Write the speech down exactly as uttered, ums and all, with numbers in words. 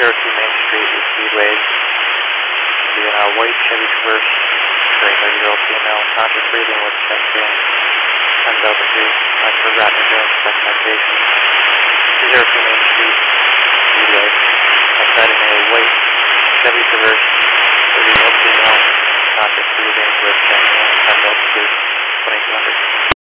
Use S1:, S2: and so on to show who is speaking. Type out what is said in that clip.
S1: two Main Street, East Speedway. The uh, white Chevy Traverse, thirty-five year old female, conscious breathing with chest pain, ten Delta two, as per Ratner Jones documentation. two oh two Main Street, Speedway, outside in a white Chevy Traverse, thirty year old female, conscious breathing with chest pain, ten Delta two, twenty-two hundred.